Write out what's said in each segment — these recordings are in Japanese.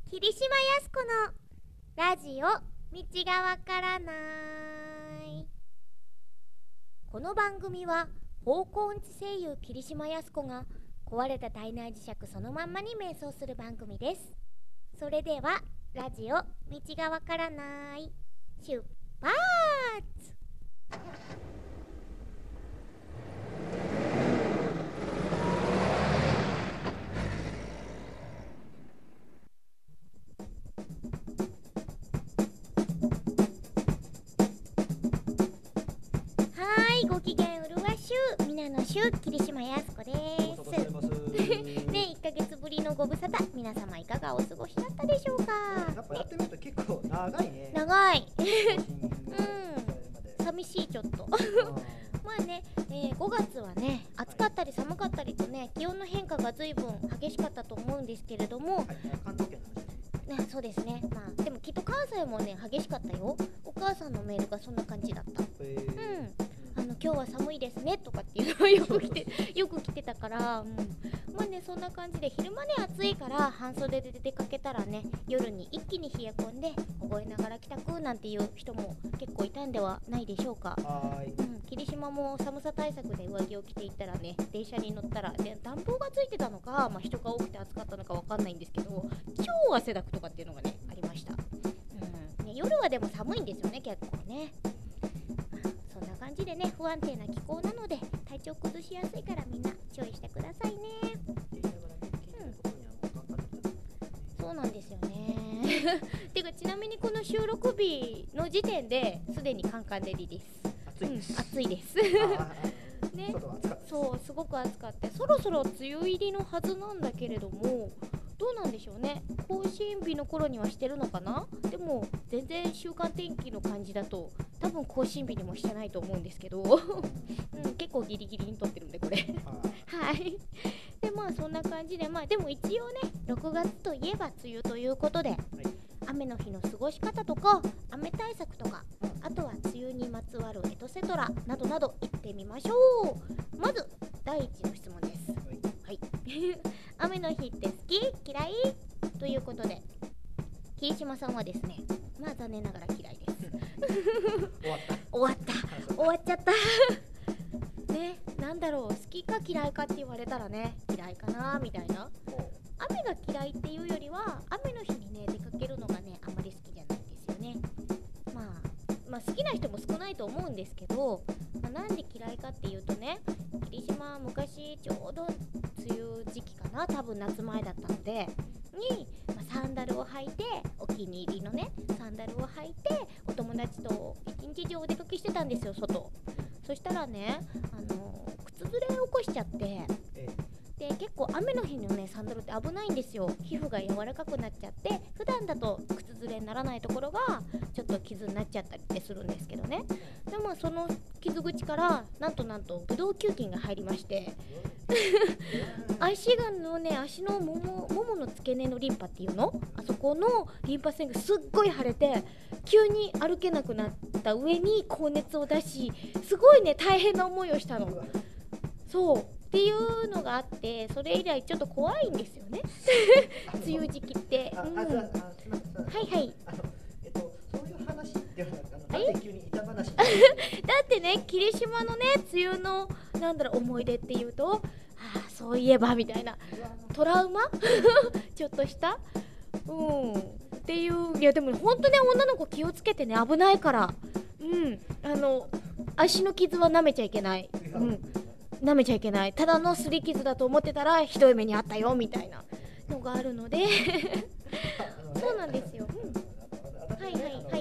霧島靖子のラジオ道がわからない。この番組は方向音痴声優霧島靖子が壊れた体内磁石そのまんまに瞑想する番組です。それではラジオ道がわからない出発。ご機嫌うるわしゅう、皆のしゅう、霧島靖子です。ね、1ヶ月ぶりのご無沙汰、皆様いかがお過ごしだったでしょうか。 やっぱやってみると結構長いね。 長い。寂しいちょっと。まあね、5月はね、暑かったり寒かったりとね、気温の変化が随分激しかったと思うんですけれども、 関東圏の話ね、そうですね。まあでもきっと関西もね激しかったよ。お母さんのメールがそんな感じだった。今日は寒いですねとかっていうのはよく来てたから、まあね、そんな感じで昼間ね暑いから半袖で出かけたらね、夜に一気に冷え込んで凍えながら帰宅なんていう人も結構いたんではないでしょうか。霧島も寒さ対策で上着を着ていったらね、電車に乗ったらで暖房がついてたのか、人が多くて暑かったのかわかんないんですけど、超汗だくとかっていうのがねありました。夜はでも寒いんですよね、結構ね。そんな感じでね、不安定な気候なので体調崩しやすいからみんな注意してくださいね。そうなんですよね。てかちなみにこの収録日の時点ですでにカンカン照りです。暑いです。ね、そうすごく暑かった。そろそろ梅雨入りのはずなんだけれども、どうなんでしょうね。更新日の頃にはしてるのかな。でも全然週間天気の感じだと多分更新日にもしてないと思うんですけど、結構ギリギリに撮ってるんでこれはい。でまあそんな感じで、でも一応ね6月といえば梅雨ということで、雨の日の過ごし方とか雨対策とか、あとは梅雨にまつわるエトセトラなどなど言ってみましょう。まず第一の質問です。はい雨の日って好き嫌いということで、霧島さんはですね、残念ながら嫌いです終わっちゃったね、なんだろう、好きか嫌いかって言われたらね、嫌いかなみたいな。雨が嫌いっていうよりは、雨の日にね出かけるのがねあんまり好きじゃないんですよね。好きな人も少ないと思うんですけど、なんで嫌いかっていうとね、霧島昔ちょうど梅雨時期かな、多分夏前だったのでに、サンダルを履いて、お気に入りのねサンダルを履いてお友達と一日中お出かけしてたんですよ、外。そしたらね、靴ずれを起こしちゃって、で結構雨の日のねサンダルって危ないんですよ。皮膚が柔らかくなっちゃって、普段だと靴ずれにならないところがちょっと傷になっちゃったりってするんですけどね。でもその傷口からなんとブドウ球菌が入りまして足のももの付け根のリンパっていうの、あそこのリンパ腺がすっごい腫れて、急に歩けなくなった上に高熱を出し、すごいね大変な思いをしたの。そうっていうのがあって、それ以来ちょっと怖いんですよね梅雨時期って。はいはい。 そういう話ではなく、なんで急に板話だってね、霧島のね梅雨の思い出っていうと、そういえばみたいなトラウマちょっとしたっていう。いやでも本当ね、女の子気をつけてね、危ないから。足の傷は舐めちゃいけない。舐めちゃいけない。ただの擦り傷だと思ってたらひどい目にあったよみたいなのがあるのでそうなんですよ。はい。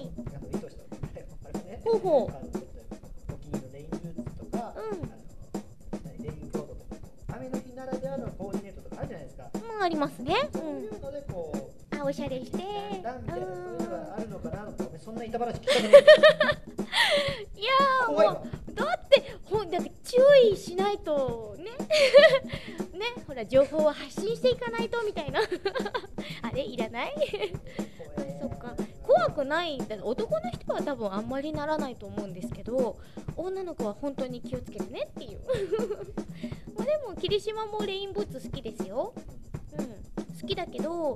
ほうほう。 お気に入りのレインブーツとか、レインコートとか、雨の日ならではのコーディネートとかあるじゃないですか。 ありますね。 そういうのでこう、 おしゃれして、 そういうのがあるのかなとか、そんな板話聞きたくない。 いやもうだって注意しないとねほら情報は発信していかないとみたいなあれいらないそっか、怖くないんだ。男の人は多分あんまりならないと思うんですけど、女の子は本当に気をつけてねっていうでも霧島もレインブーツ好きですよ。好きだけど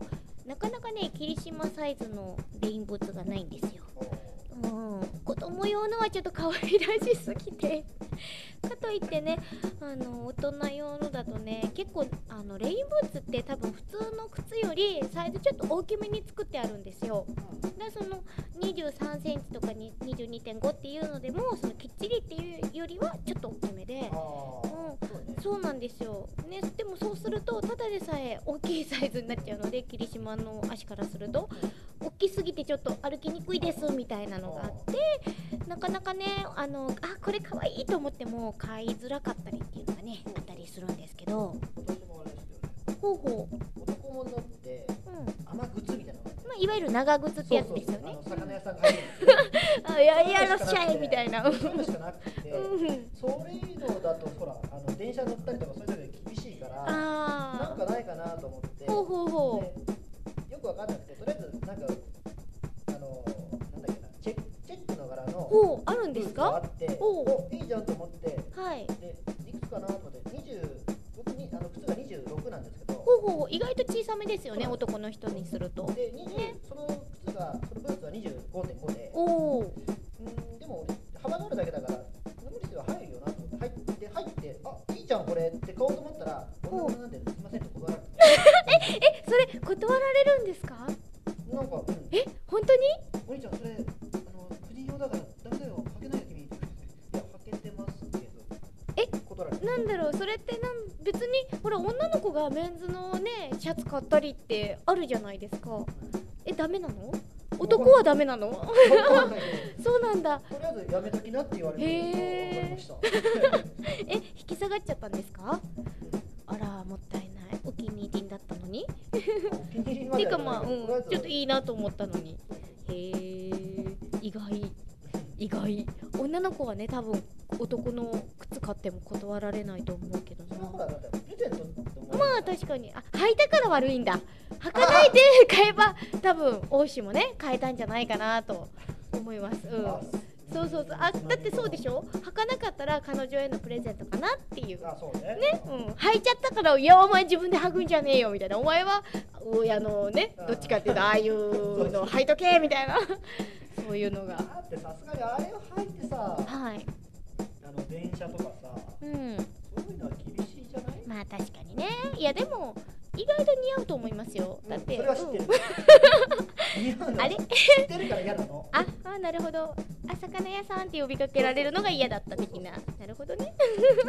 なかなかね霧島サイズのレインブーツがないんですよ。子供用のはちょっと可愛らしすぎてかといってね大人用のだとね結構レインブーツって多分普通の靴よりサイズちょっと大きめに作ってあるんですよ。でその23センチとかに 22.5 っていうのでもそのきっちりっていうよりはちょっと大きめで、そうなんですよ、ね、でもそうするとただでさえ大きいサイズになっちゃうので霧島の足からすると大きすぎてちょっと歩きにくいですみたいなのがあってなかなかねこれかわいいと思っても買いづらかったりっていうのがねあったりするんですけど、ほうほう男物って雨靴みたいなのがいわゆる長靴ってやつですよね。 魚屋さんが入るんですけどいやらっしゃいみたいなそういうのしかなくてそういうのだとほら電車乗ったりとかそういうので厳しいからなんかないかなと思ってよくわかんなくてとりあえずなんかなんだっけなチェックの柄のあるんですか？ があっていいじゃんと思ってでいくつかなと思って僕に靴が26なんですけど意外と小さめですよね男の人にすると。 でそのブーツは 25.5 ででも幅があるだけだから無理すれば入るよなと思って入っていいじゃんこれって買おうと思ったら女の子なんですいませんって断られてそれ断られるんですか？ なんか本当に？ お兄ちゃんそれフリー用だからダメだよ履けないよ君。いや履けてますけど断られてなんだろうそれって別にほら女の子がメンズのねシャツ買ったりってあるじゃないですか。ダメなの？男はダメなの？そうなんだ。 とりあえずやめときなって言われて分かりました引き下がっちゃったんですか？あらもったいない。お気に入りだったのにっていうかちょっといいなと思ったのに意外女の子はね多分男の靴買っても断られないと思うけどな。まあ確かに履いたから悪いんだ。履かないで買えば多分欧州もね買えたんじゃないかなと思います。そうだってそうでしょ。履かなかったら彼女へのプレゼントかなっていうね、履いちゃったからいやお前自分で履くんじゃねえよみたいなお前は親のねどっちかっていうとああいうの履いとけみたいなそういうのがだってさすがにあれを履いてさ電車とかさそういうのは厳しいじゃない？ まあ確かにね。いやでも意外と似合うと思いますよ。だってそれは知ってるあれ知ってるから嫌なの？ なるほど。魚屋さんって呼びかけられるのが嫌だった的な。なるほどね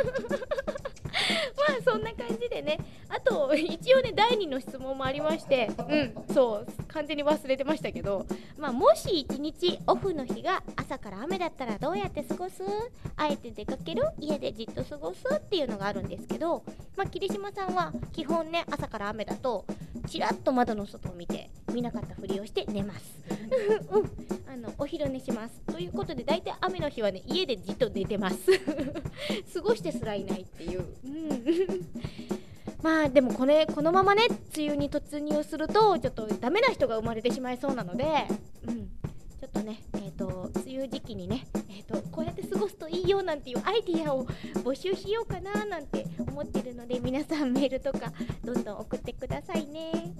まあそんな感じでね。あと一応ね第2の質問もありましてそう完全に忘れてましたけど、もし1日オフの日が朝から雨だったらどうやって過ごす？あえて出かける？家でじっと過ごす？っていうのがあるんですけど、霧島さんは基本ね朝から雨だとちらっと窓の外を見て見なかったふりをして寝ますお昼寝しますということで大体雨の日はね家でじっと寝てます過ごしてすらいないっていうまあでもこのままね梅雨に突入するとちょっとダメな人が生まれてしまいそうなのでちょっとね梅雨時期にねこうやって過ごすといいよなんていうアイディアを募集しようかななんて思ってるので皆さんメールとかどんどん送ってくださいね。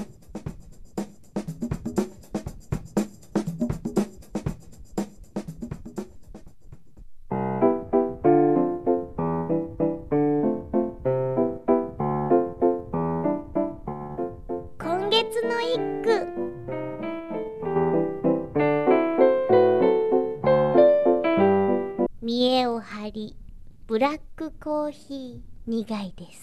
今月の一句。見栄を張りブラックコーヒー苦いです。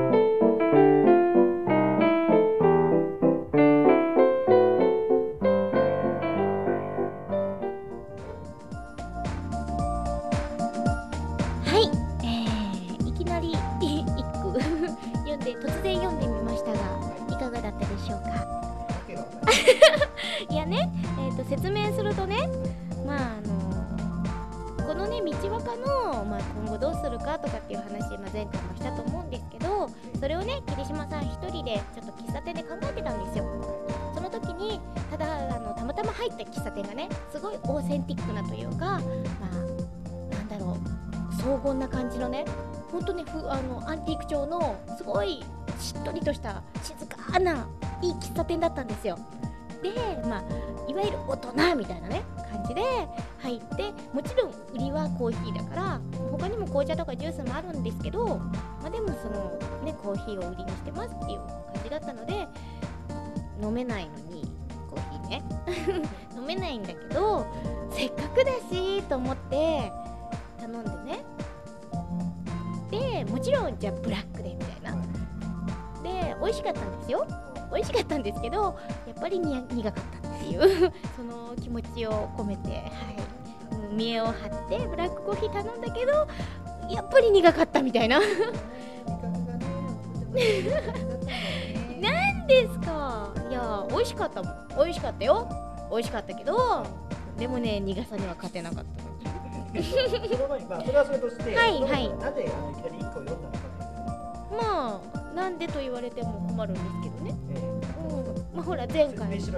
いきなり一句突然読んでみましたがいかがだったでしょうかいやね、説明するとねこのね道若の、今後どうするかとかっていう話、前回もしたと思うんですけどそれをね霧島さん一人でちょっと喫茶店で考えてたんですよ。その時にたまたま入った喫茶店がねすごいオーセンティックなというかなんだろう荘厳な感じのねほんとねアンティーク調のすごいしっとりとした静かないい喫茶店だったんですよ。でいわゆる大人みたいなね感じで入って、もちろん売りはコーヒーだから他にも紅茶とかジュースもあるんですけど、でもそのねコーヒーを売りにしてますっていう感じだったので、飲めないのにコーヒーね飲めないんだけど、せっかくだしと思って頼んでね、でもちろんじゃあブラックでみたいなで美味しかったんですよ。美味しかったんですけど、やっぱり苦かったっていうその気持ちを込めて、見栄を張ってブラックコーヒー頼んだけど、やっぱり苦かったみたいななんですか。いや美味しかったもん。美味しかったよ。美味しかったけど、でもね苦さには勝てなかったその前にそれはそれとして、 なぜいきなり1個読んだのかなんでと言われても困るんですけどね。ほら前回もね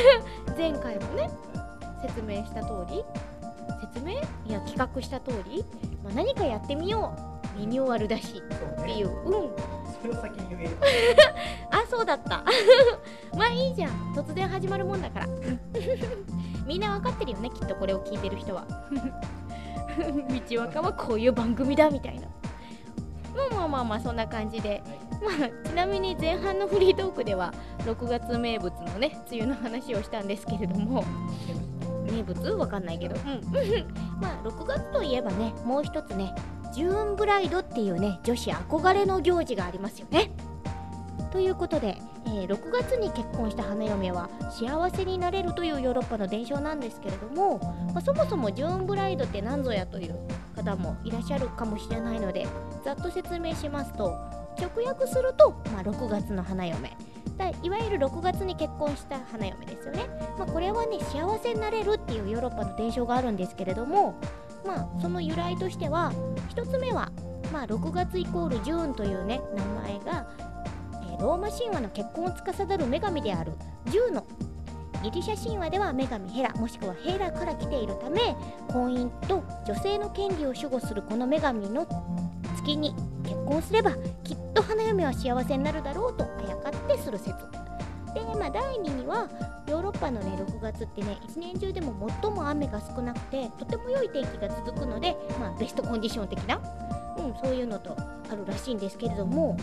説明した通り、企画した通り、何かやってみよう、リニューアルだしっていう、 それを先に言えるそうだったいいじゃん、突然始まるもんだからみんな分かってるよね、きっとこれを聞いてる人は道若はこういう番組だみたいな。そんな感じで、ちなみに前半のフリートークでは6月名物のね梅雨の話をしたんですけれども、名物わかんないけど、6月といえばね、もう一つね、ジューンブライドっていうね女子憧れの行事がありますよね。ということで、6月に結婚した花嫁は幸せになれるというヨーロッパの伝承なんですけれども、そもそもジューンブライドって何ぞやという方もいらっしゃるかもしれないので、ざっと説明しますと、直訳すると、6月の花嫁いわゆる6月に結婚した花嫁ですよね。これはね幸せになれるっていうヨーロッパの伝承があるんですけれども、その由来としては一つ目は、6月イコールジューンというね名前が、ローマ神話の結婚を司る女神であるジューノ、ギリシャ神話では女神ヘラもしくはヘラから来ているため、婚姻と女性の権利を守護するこの女神の月に結婚すればきっと花嫁は幸せになるだろうとあやかってする説で、第2にはヨーロッパのね6月ってね一年中でも最も雨が少なくてとても良い天気が続くので、ベストコンディション的な、そういうのとあるらしいんですけれども、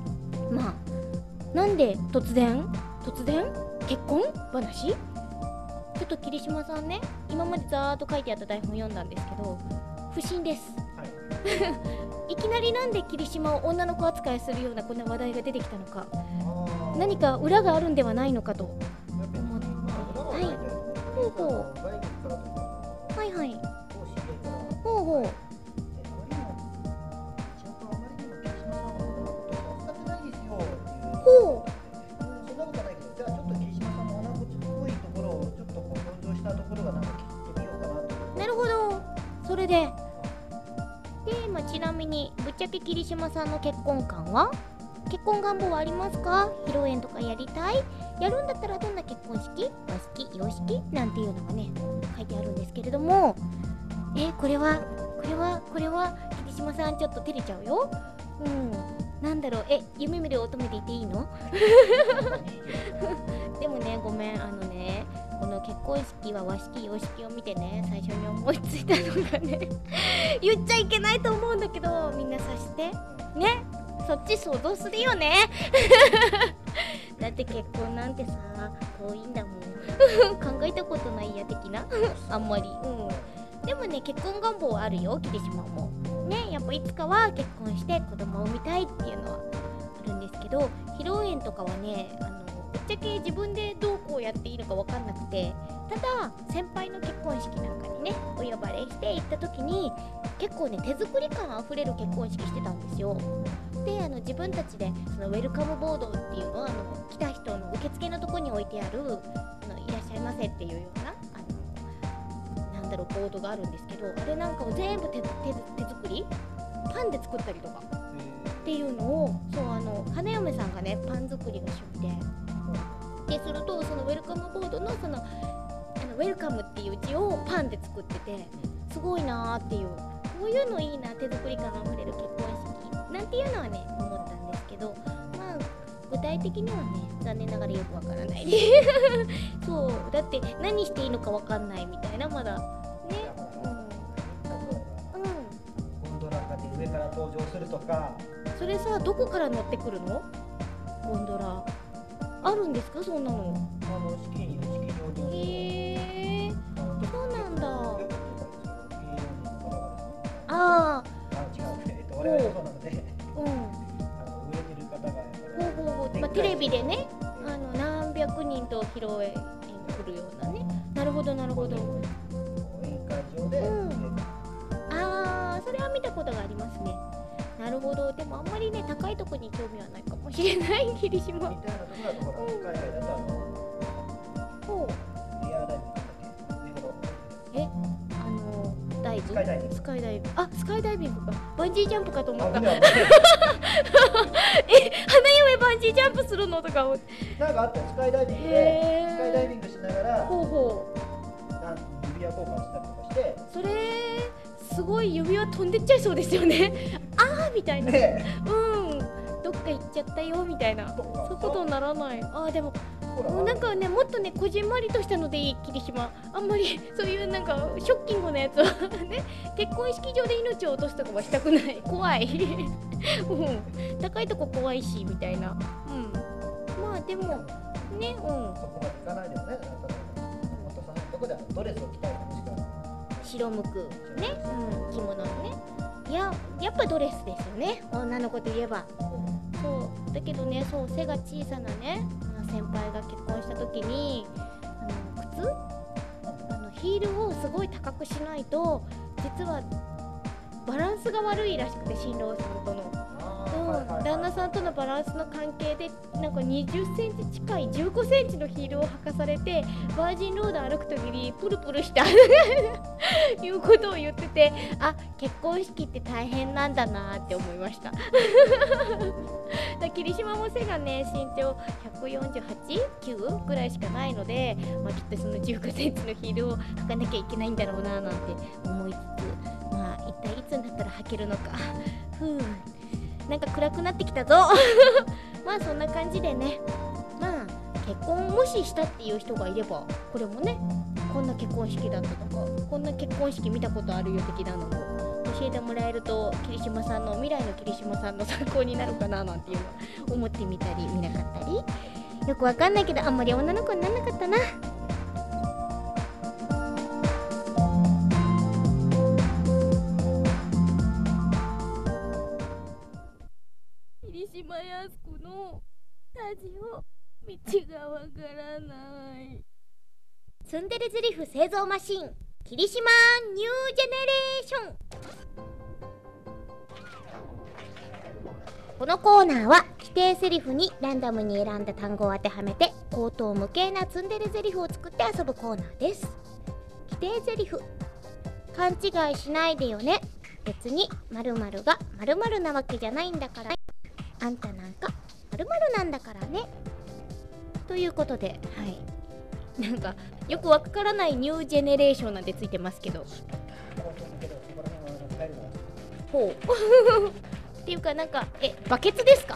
なんで突然結婚話？ちょっと桐島さんね、今までざーっと書いてあった台本読んだんですけど不審です、いきなりなんで桐島を女の子扱いするようなこんな話題が出てきたのか、何か裏があるんではないのかと思って、なるほど。それでちなみにぶっちゃけ桐島さんの結婚願望はありますか？披露宴とかやりたい？やるんだったらどんな結婚式？和式？洋式？なんていうのがね書いてあるんですけれども、これは桐島さんちょっと照れちゃうよ。なんだろう、夢見る乙女でいていいの？でもね、ごめん、この結婚式は和式洋式を見てね、最初に思いついたのがね言っちゃいけないと思うんだけど、みんな察してね、そっち想像するよねだって結婚なんてさ遠いんだもん考えたことないや的なあんまり、でもね、結婚願望はあるよ、桐島もね。やっぱいつかは結婚して子供を産みたいっていうのはあるんですけど、披露宴とかはね、ぶっちゃけ自分でどうこうやっていいのか分かんなくて、ただ先輩の結婚式なんかにねお呼ばれして行った時に結構ね手作り感あふれる結婚式してたんですよ。で自分たちでそのウェルカムボードっていうのは来た人の受付のとこに置いてあるいらっしゃいませっていうようなボードがあるんですけど、あれなんかを全部手作りパンで作ったりとかっていうのを、そう花嫁さんがねパン作りが趣味ですると、そのウェルカムボードのそのウェルカムっていう字をパンで作ってて、すごいなーっていう、こういうのいいな、手作り感あふれる結婚式なんていうのはね思ったんですけど、具体的にはね残念ながらよくわからないそうだって何していいのかわかんないみたいなまだね。 ゴンドラで上から登場するとか。 それさどこから乗ってくるの？ゴンドラあるんですかそんなの？ 式にそうなんだ。 ああ違う我々もそうなので売れてる方がまあテレビでね何百人と披露宴に来るようなね。なるほどなるほど。 宴会場でああそれは見たことがありますね。なるほど。でもあんまりね高いところに興味はないかもしれない霧島みたいなところだとほら海外だとリアダイビングスカイダイビングスカイダイビングかバンジージャンプかと思った花嫁バンジージャンプするのとかなんかあったよスカイダイビングでスカイダイビングしながら指輪交換したりとかしてそれすごい指輪飛んでっちゃいそうですよねあーみたいな、どっか行っちゃったよみたいなそういうことにならない。でもなんかねもっとねこじんまりとしたのでいい霧島。あんまりそういうなんかショッキングなやつはね結婚式場で命を落とすとかはしたくない怖い高いとこ怖いしみたいな。まあでもねそこまで行かないでもねどこでドレスを着たいかもしくは白むくね着物のねやっぱドレスですよね女の子といえば。そうだけどね背が小さなね先輩が結婚した時に靴ヒールをすごい高くしないと実はバランスが悪いらしくて新郎さんとの旦那さんとのバランスの関係でなんか20センチ近い15センチのヒールを履かされてバージンロード歩く時にプルプルしたいうことを言ってて結婚式って大変なんだなって思いました霧島も背がね身長148、9ぐらいしかないので、きっとその15センチのヒールを履かなきゃいけないんだろうななんて思いつつ一体いつになったら履けるのかなんか暗くなってきたぞそんな感じでね結婚もししたっていう人がいればこれもねこんな結婚式だったとかこんな結婚式見たことあるよ的なのも教えてもらえると霧島さんの未来の霧島さんの参考になるかななんていうのを思ってみたり見なかったりよくわかんないけどあんまり女の子にならなかったな。霧島やす子のラジオ道がわからない。ツンデレゼリフ製造マシン霧島ニュージェネレーション。このコーナーは規定セリフにランダムに選んだ単語を当てはめて口頭無形なツンデレゼリフを作って遊ぶコーナーです。規定ゼリフ勘違いしないでよね。別に〇〇が〇〇なわけじゃないんだからあんたなんか〇〇なんだからねということでなんかよくわからないニュージェネレーションなんてついてますけどっていうかなんかバケツですか？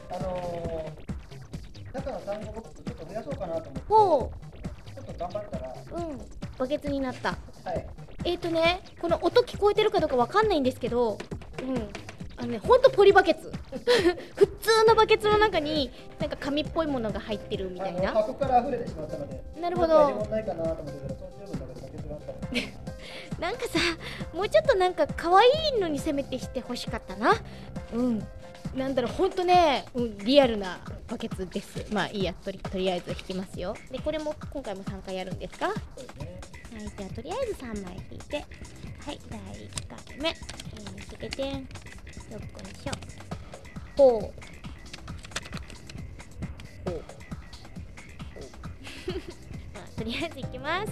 中の単語ボックスちょっと増やそうかなと思ってちょっと頑張ったらバケツになった。この音聞こえてるかどうかわかんないんですけどほんとポリバケツ普通のバケツの中になんか紙っぽいものが入ってるみたいな。 箱から溢れてしまったのでなるほどないかなと思ってたらバケツがあったのでなんかさもうちょっとなんか可愛いのにせめてしてほしかったな。なんだろうほんとね、リアルなバケツです。いいやとりあえず引きますよ。でこれも今回も3回やるんですか？はいじゃあとりあえず3枚引いて第1回目つけてよっこいしょとりあえずいきます。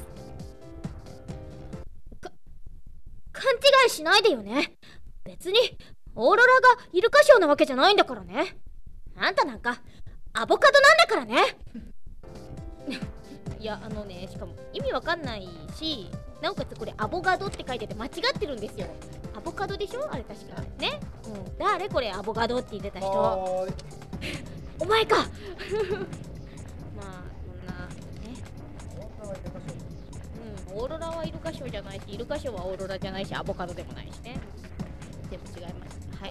勘違いしないでよね。別にオーロラがイルカショーなわけじゃないんだからね。あんたなんかアボカドなんだからねいやしかも意味わかんないしなおかつこれアボガドって書いてて間違ってるんですよ。アボカドでしょあれ確かね。誰これアボカドって言ってた人お前かまあそんなね。オーロラはイルカショーじゃないし、イルカショーはオーロラじゃないし、アボカドでもないしね。全部違います。はい。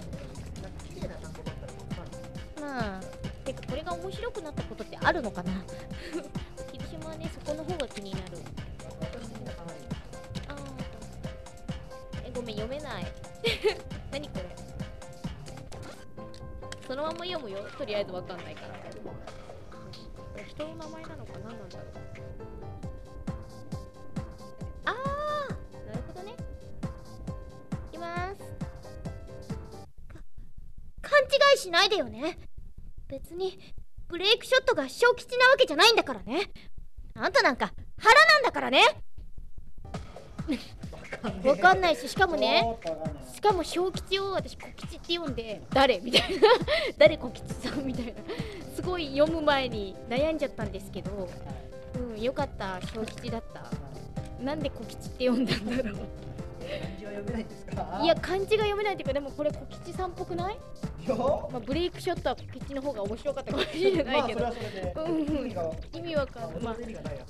まあてかこれが面白くなったことってあるのかな霧島はね、そこの方が気になる。ごめん、読めない何これ、そのまま読むよ、とりあえずわかんないから。人の名前なのか何なんだろう。あー、なるほどね。いきます。勘違いしないでよね。別にブレイクショットが小吉なわけじゃないんだからね。あんたなんか腹なんだからねわかんないし、しかも小吉を私小吉って読んで誰みたいな誰小吉さんみたいな、すごい読む前に悩んじゃったんですけど、よかった、小吉だった。なんで小吉って読んだんだろう漢字は読めないんですか？ いや、漢字が読めないっていうか、でもこれ小吉さんっぽくない？まあ、ブレイクショットは小吉の方が面白かったかもしれないけど、意味わかんない。まあ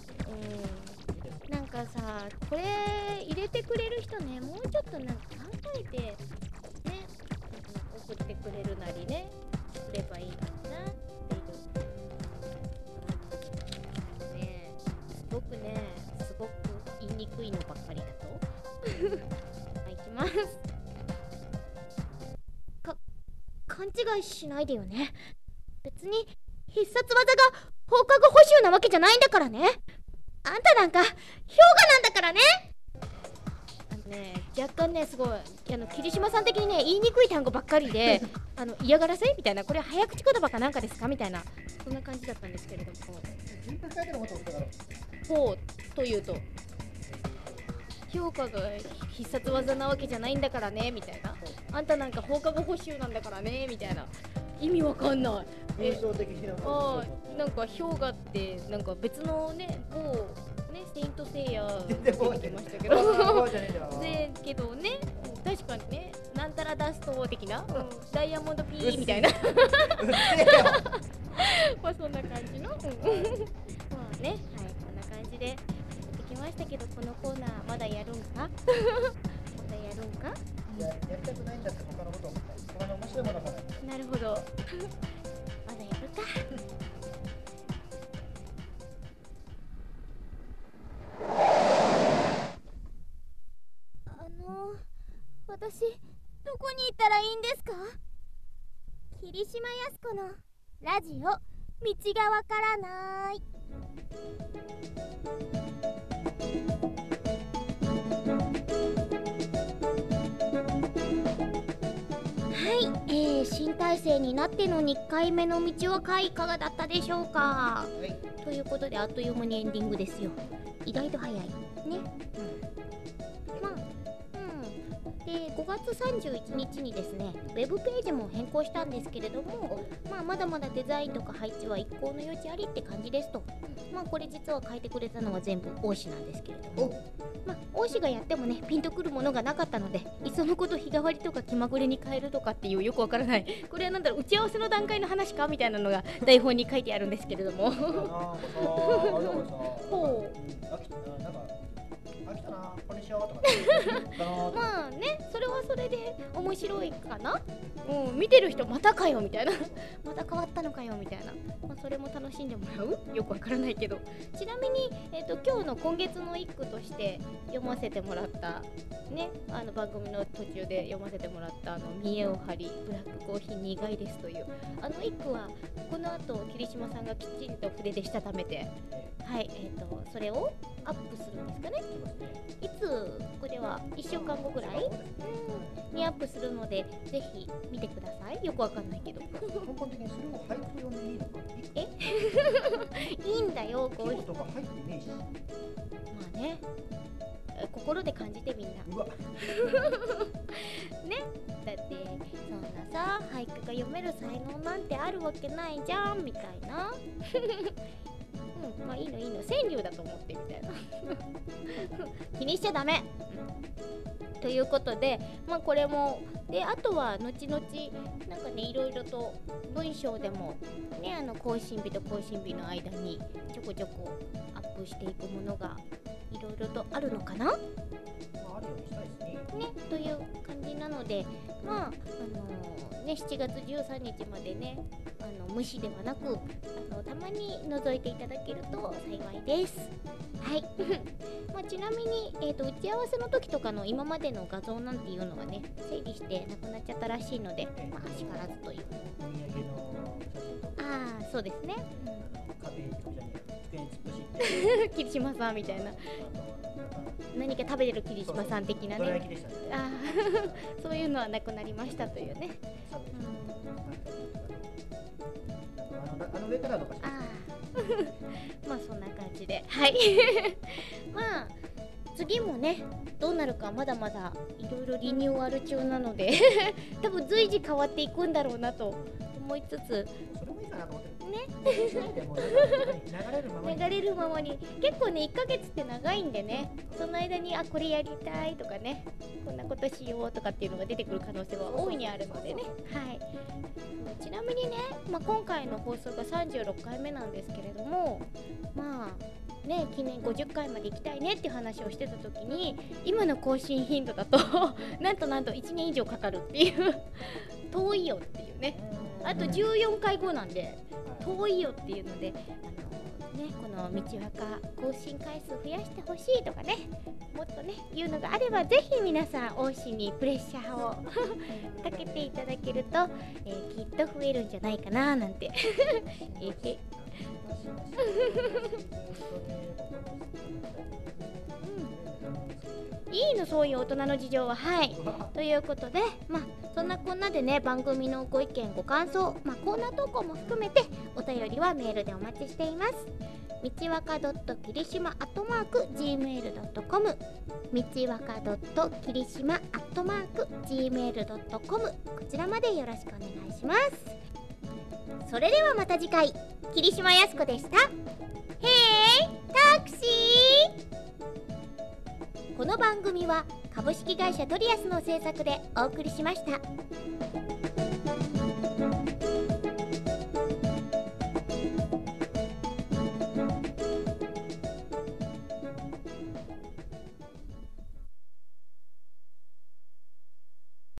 なんかさ、これ入れてくれる人ね、もうちょっとなんか考えてね、送ってくれるなりね、すればいいのになっていうね。すごく言いにくいのばっかりだとはい、いきます。勘違いしないでよね。別に必殺技が放課後補習なわけじゃないんだからね。あんたなんか氷河なんだからね。若干ね、すごい霧島さん的にね、言いにくい単語ばっかりで嫌がらせみたいな、これ早口言葉かなんかですかみたいな、そんな感じだったんですけれども、ほうというと、評価が必殺技なわけじゃないんだからねみたいな、あんたなんか放課後補習なんだからねみたいな、意味わかんない。なんか氷河ってなんか別のね、某ね、セイントセイヤ出てきましたけどけどね、確かにね、なんたらダスト的な、ダイヤモンドピーみたいなまあそんな感じのまあね、はい、こんな感じできましたけど、このコーナーまだやるんかまだやるんか。 やりたくないんだって、他のことを他の面白いものから。 なるほどまだやるか私どこに行ったらいいんですか？霧島靖子のラジオ、道がわからない。はい、新体制になっての2回目の道はいかがだったでしょうか？ということで、あっという間にエンディングですよ。意外と早いね。で、5月31日にですね、ウェブページも変更したんですけれども、まだまだデザインとか配置は一向の余地ありって感じですと。これ実は書いてくれたのは全部王子なんですけれども、王子がやってもね、ピンとくるものがなかったので、いっそのこと日替わりとか気まぐれに変えるとかっていうよくわからない、これはなんだろう、打ち合わせの段階の話かみたいなのが台本に書いてあるんですけれどもほう、なんか飽きたな、これしようとかまあね、それはそれで面白いかな。見てる人またかよみたいなまた変わったのかよみたいな、それも楽しんでもらう、よくわからないけど。ちなみに、今日の今月の一句として読ませてもらったね、番組の途中で読ませてもらった見栄を張りブラックコーヒー苦いですという一句は、この後霧島さんがきちんと筆でしたためて、はい、それをアップするんですかね。いつ、これは1週間後ぐらいにアップするので、ぜひ見てください。よくわかんないけど。 根本的にそれを俳句読んでいいのか。 いいんだよ、 こういうとか入ってねえし。 まあね、心で感じてみんな。ね、だってそんなさ、俳句が読める才能なんてあるわけないじゃんみたいな。 まあいいのいいの、川柳だと思ってみたいな気にしちゃダメ、ということで、まあこれもで、あとは後々なんかね、いろいろと文章でもね、更新日と更新日の間にちょこちょこアップしていくものがいろいろとあるのかな、 まあ、あるようにしたいですね。 という感じなので、まあね、7月13日までね、無視ではなくたまに覗いていただけると幸いです。はいまあ、ちなみに、打ち合わせの時とかの今までの画像なんていうのはね、整理してなくなっちゃったらしいので、まあしからずという。 お土産の写真とか。 ああ、そうですね。 壁に机に突っ走って霧島さんみたいな。何か食べれる霧島さん的なね。 ね、 あそういうのはなくなりましたというね。 上からのかしら。 まあそんな感じで、はいまあ次もね、どうなるかまだまだいろいろリニューアル中なので多分随時変わっていくんだろうなと思いつつ、 それもいいかなと思ってるね流れるままに結構ね、1ヶ月って長いんでね、その間にこれやりたいとかね、こんなことしようとかっていうのが出てくる可能性は大いにあるのでね。はい。ちなみにね、まあ、今回の放送が36回目なんですけれども、まあね、記念50回まで行きたいねっていう話をしてた時に、今の更新頻度だとなんと1年以上かかるっていう遠いよっていうね、あと14回後なんで遠いよっていうので、ね、この道若更新回数増やしてほしいとかね、もっとねいうのがあれば、ぜひ皆さん推しにプレッシャーをかけていただけると、きっと増えるんじゃないかななんていいの、そういう大人の事情は。はいということで、まあそんなこんなでね、番組のご意見ご感想、まあ、コーナー投稿も含めてお便りはメールでお待ちしています。みちわかきりしま@gmail.com みちわかきりしま@gmail.com こちらまでよろしくお願いします。それではまた次回、霧島やす子でした。へーいタクシー。この番組は株式会社トリアスの制作でお送りしました。